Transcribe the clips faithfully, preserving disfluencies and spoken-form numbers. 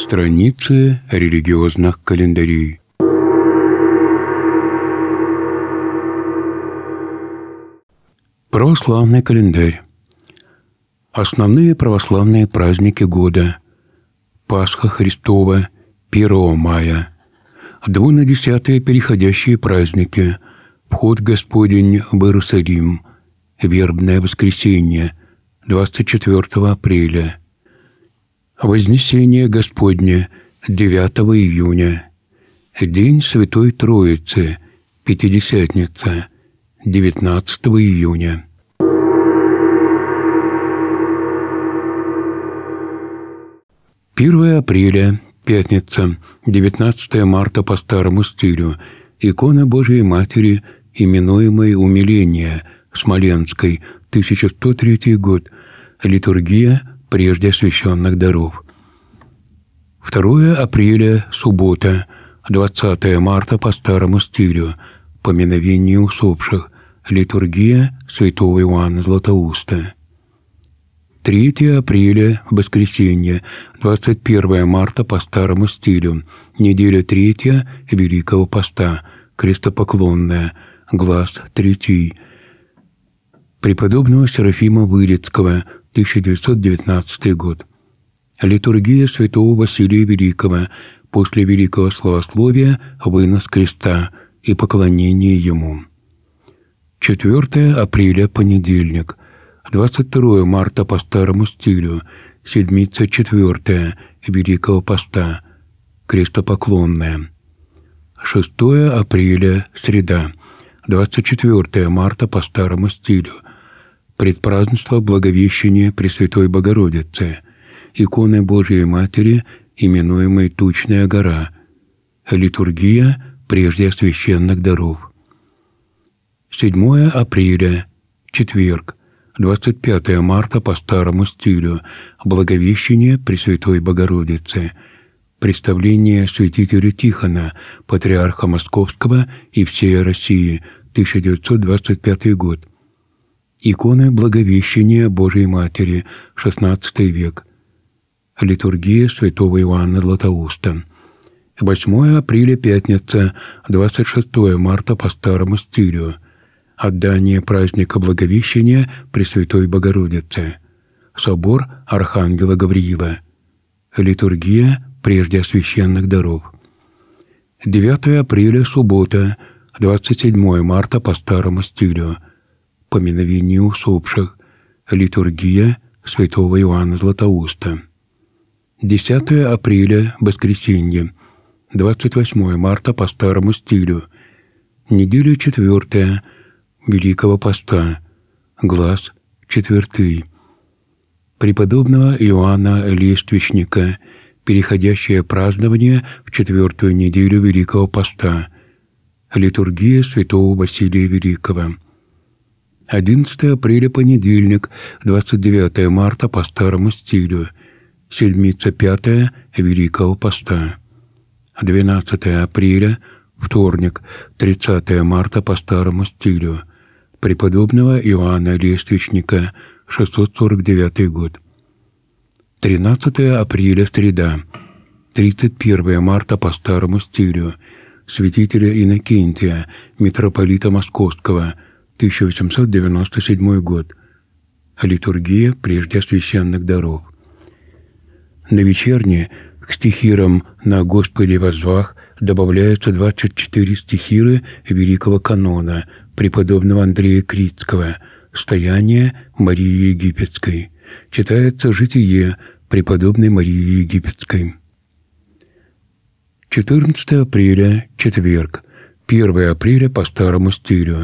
Страницы религиозных календарей. Православный календарь. Основные православные праздники года. Пасха Христова первого мая. Двунадесятые переходящие праздники. Вход Господень в Иерусалим. Вербное воскресенье двадцать четвёртого апреля. Вознесение Господне девятого июня. День Святой Троицы, Пятидесятница, девятнадцатого июня. первое апреля, пятница, девятнадцатое марта по старому стилю. Икона Божией Матери, именуемой Умиление, Смоленской, тысяча сто третий год. Литургия прежде освященных даров. второе апреля, суббота, двадцатое марта по старому стилю. Поминовение усопших. Литургия святого Иоанна Златоуста. третье апреля, воскресенье, двадцать первое марта по старому стилю. Неделя третья Великого Поста. Крестопоклонная. Глаз третий. Преподобного Серафима Вырицкого, тысяча девятьсот девятнадцатый год. Литургия святого Василия Великого. После Великого Славословия вынос креста и поклонение ему. четвёртое апреля, понедельник. двадцать второе марта по старому стилю. Седмица четвертая Великого Поста. Крестопоклонная. шестое апреля, среда. двадцать четвёртое марта по старому стилю. Предпразднество Благовещения Пресвятой Богородицы. Иконы Божией Матери, именуемой Тучная гора. Литургия прежде священных даров. седьмое апреля, четверг. двадцать пятое марта по старому стилю. Благовещение Пресвятой Богородицы. Представление святителя Тихона, патриарха Московского и всей России, тысяча девятьсот двадцать пятый год. Иконы Благовещения Божией Матери, шестнадцатый век. Литургия святого Иоанна Златоуста. восьмое апреля, пятница, двадцать шестое марта по старому стилю. Отдание праздника Благовещения Пресвятой Богородицы. Собор Архангела Гавриила. Литургия прежде священных даров. девятое апреля, суббота, двадцать седьмое марта по старому стилю. Поминовение усопших. Литургия святого Иоанна Златоуста. десятое апреля, воскресенье, двадцать восьмое марта по старому стилю. Неделя четвертая Великого Поста. Глаз четвертый. Преподобного Иоанна Лествичника. Переходящее празднование в четвертую неделю Великого Поста. Литургия святого Василия Великого. одиннадцатое апреля, понедельник, двадцать девятое марта по старому стилю. Седмица пятая Великого Поста. двенадцатое апреля, вторник, тридцатое марта по старому стилю. Преподобного Иоанна Лествичника, шестьсот сорок девятый год. тринадцатое апреля, среда, тридцать первое марта по старому стилю. Святителя Иннокентия, митрополита Московского, тысяча восемьсот девяносто седьмой год. Литургия прежде священных даров. На вечерне к стихирам «На Господе воззвах» добавляются двадцать четыре стихиры Великого канона преподобного Андрея Критского «Стояние Марии Египетской». Читается житие преподобной Марии Египетской. четырнадцатое апреля, четверг, первое апреля по старому стилю.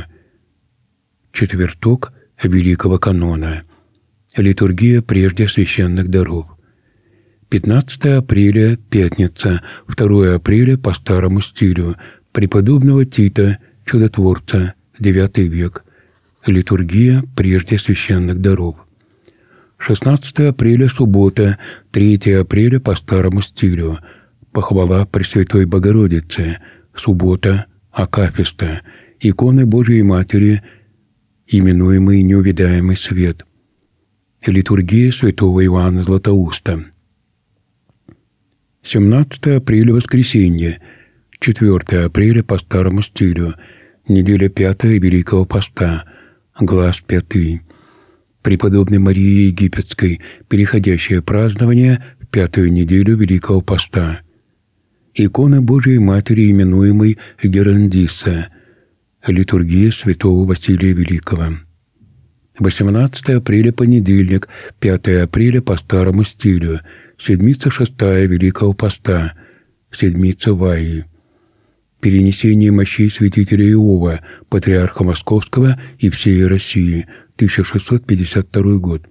Четверток Великого канона. Литургия прежде священных даров. пятнадцатое апреля, пятница, второе апреля по старому стилю. Преподобного Тита, чудотворца, девятый век. Литургия прежде священных даров. шестнадцатое апреля, суббота, третье апреля по старому стилю. Похвала Пресвятой Богородицы, суббота, акафиста, иконы Божией Матери, именуемый неувидаемый свет. Литургия святого Иоанна Златоуста. семнадцатое апреля – воскресенье, четвёртое апреля по старому стилю, неделя пятая Великого Поста, глаз пятый. Преподобной Марии Египетской, переходящее празднование в пятую неделю Великого Поста. Икона Божией Матери, именуемой Герандиса, литургия святого Василия Великого. восемнадцатое апреля понедельник, пятое апреля по старому стилю, седмица шестая Великого Поста, седмица Ваи. Перенесение мощей святителя Иова, патриарха Московского и всей России, тысяча шестьсот пятьдесят второй год.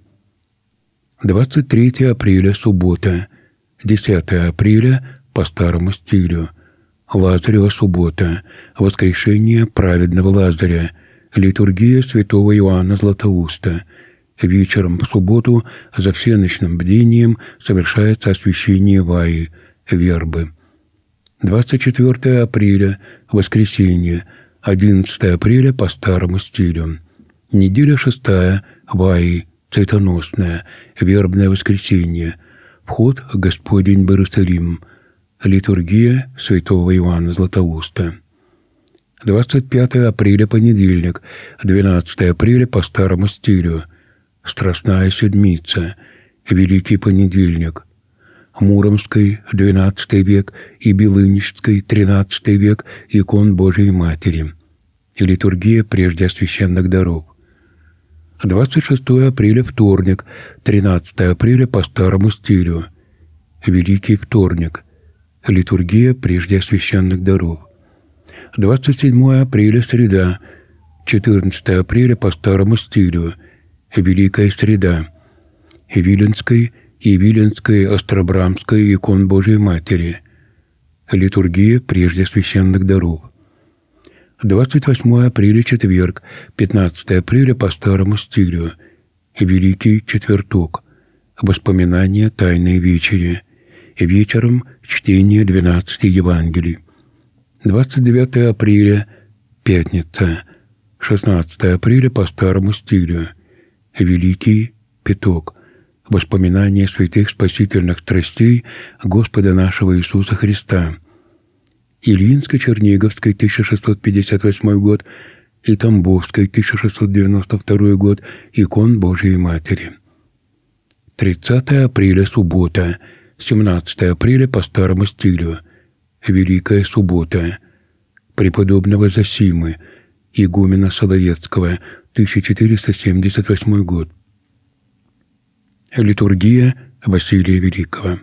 двадцать третье апреля суббота, десятое апреля по старому стилю, Лазарева суббота, воскрешение праведного Лазаря, литургия святого Иоанна Златоуста. Вечером в субботу за всеночным бдением совершается освящение Ваи, вербы. двадцать четвёртое апреля, воскресенье, одиннадцатое апреля по старому стилю. Неделя шестая, Ваи, цветоносная, вербное воскресенье. Вход Господень в Иерусалим. Литургия святого Иоанна Златоуста. двадцать пятое апреля понедельник, двенадцатое апреля по старому стилю. Страстная седмица, Великий понедельник. Муромской, двенадцатый век, и Белынической, тринадцатый век, икон Божией Матери. Литургия прежде священных даров. двадцать шестое апреля вторник, тринадцатое апреля по старому стилю. Великий вторник. Литургия прежде священных даров. двадцать седьмое апреля среда, четырнадцатое апреля по старому стилю. Великая среда. Виленской и Виленской Остробрамской икон Божией Матери. Литургия прежде священных даров. двадцать восьмое апреля четверг, пятнадцатое апреля по старому стилю. Великий четверток. Воспоминания Тайной вечери. Вечером чтение двенадцати Евангелий. двадцать девятое апреля пятница. шестнадцатое апреля по старому стилю. Великий пяток. Воспоминания святых спасительных страстей Господа нашего Иисуса Христа. Ильинско-Черниговской, тысяча шестьсот пятьдесят восьмой год, и Тамбовской, тысяча шестьсот девяносто второй год, икон Божией Матери. тридцатое апреля суббота, семнадцатое апреля по старому стилю. Великая суббота. Преподобного Зосимы, игумена Соловецкого, тысяча четыреста семьдесят восьмой год. Литургия Василия Великого.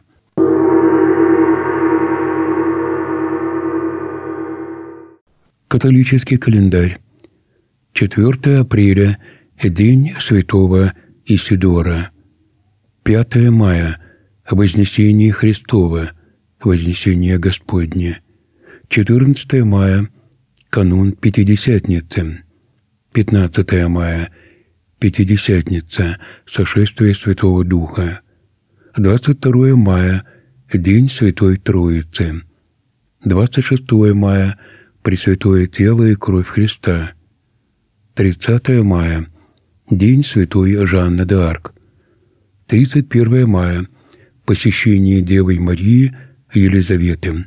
Католический календарь. четвёртое апреля – День святого Исидора. пятое мая – Вознесение Христово, Вознесение Господне. четырнадцатое мая – канун Пятидесятницы. пятнадцатое мая – Пятидесятница, сошествие Святого Духа. двадцать второе мая – День Святой Троицы. двадцать шестое мая – Пресвятое Тело и Кровь Христа. тридцатое мая – День Святой Жанны д'Арк. тридцать первое мая – Посещение Девой Марии Елизаветы.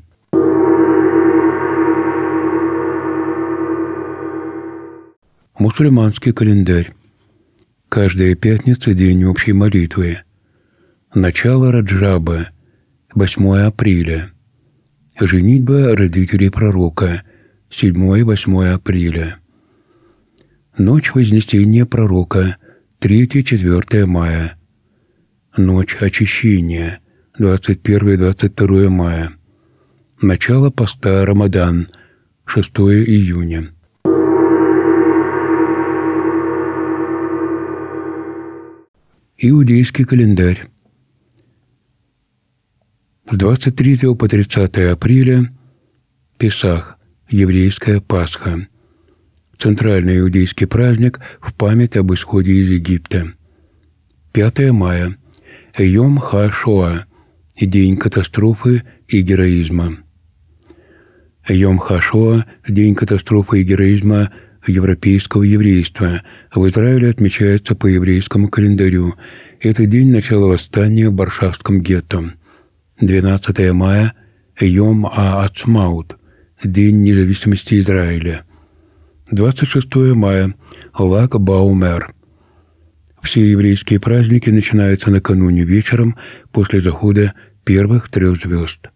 Мусульманский календарь. Каждая пятница – день общей молитвы. Начало Раджаба, восьмое апреля. Женитьба родителей пророка, седьмое-восьмое апреля. Ночь Вознесения пророка, третье-четвёртое мая. Ночь очищения, двадцать первое-двадцать второе мая. Начало поста Рамадан, шестое июня. Иудейский календарь. С двадцать третьего по тридцатое апреля – Песах, еврейская Пасха. Центральный иудейский праздник в память об исходе из Египта. пятое мая – Йом Ха-Шоа, день катастрофы и героизма. Йом Ха-Шоа – день катастрофы и героизма европейского еврейства. В Израиле отмечается по еврейскому календарю. Это день начала восстания в Варшавском гетто. двенадцатое мая – Йом а-Ацмаут, День независимости Израиля. двадцать шестое мая – Lag Баумер. Все еврейские праздники начинаются накануне вечером после захода первых трех звезд.